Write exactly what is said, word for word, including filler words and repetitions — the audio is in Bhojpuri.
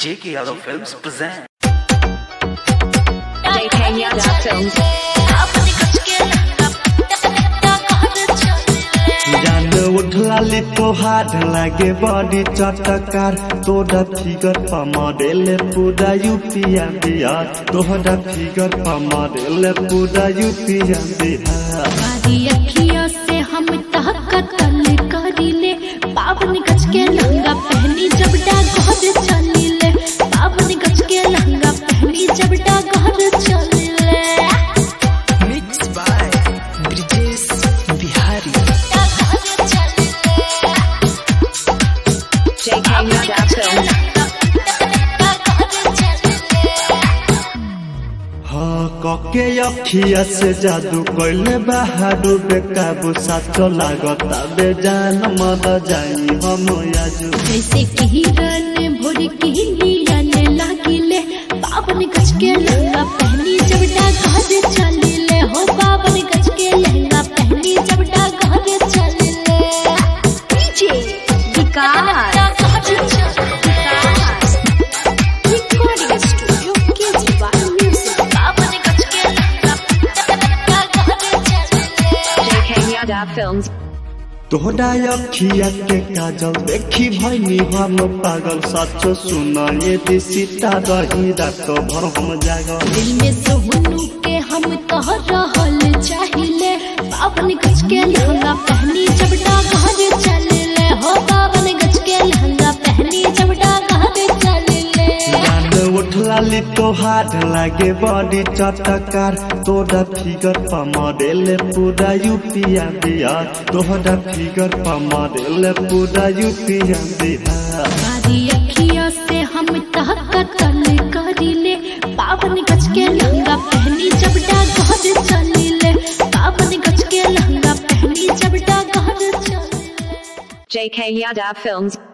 J K Yadav Films present. J K Yadav Films. जान उठलाली तोहार लागे बड़ी चटकार तोड़ा फिगर पर मॉडल पूरा यूपिया बिहार तोहरा फिगर पर मॉडल पूरा यूपिया बिहार बारी अखियों से हम तहकतल करीले पावन गज के लहंगा पहनी जब डागहर चलीले पावन गज के लहंगा पहनी जब डागहर चलीले Mixed by Brijesh Bihari. J K Yadav Films. हाँ कके अखिया से जादू कैले बहादुर बेकाबू साचो लागता बेजान मद जाई हम आजू जैसे कि हिरन भोर की लियाने लागिले पावन गज के लहंगा पहनी जब डागहर चलीले हो पावन गज के लहंगा पहनी जब डागहर चलीले डीजे विकास रिकॉर्डिंग स्टूडियो के जीवन म्यूजिक पावन गज के लहंगा डागहर चलीले J K Yadav Films. तोहरा अखिया के काजल देखी भैनी हम पागल सचो सुना ये दिसीता रही रात भर हम जागल दिल में सोहनू के हम कह रहल चाहिले पावन गज के लहंगा पहनी जब डागहर चलीले हो पावन गज के लहंगा पहनी जब डागहर चलीले जान उठलाली तोहार लागे बड़ी चटकार तोड़ा फिगर पर मॉडल पूरा यूपिया बिहार तोहरा फिगर पर मॉडल पूरा यूपिया बिहार बारी अखियों से हम तहकतल करीले पावन गज के लहंगा पहनी जब डागहर चलीले पावन गज के लहंगा पहनी जब डागहर चलीले J K Yadav Films.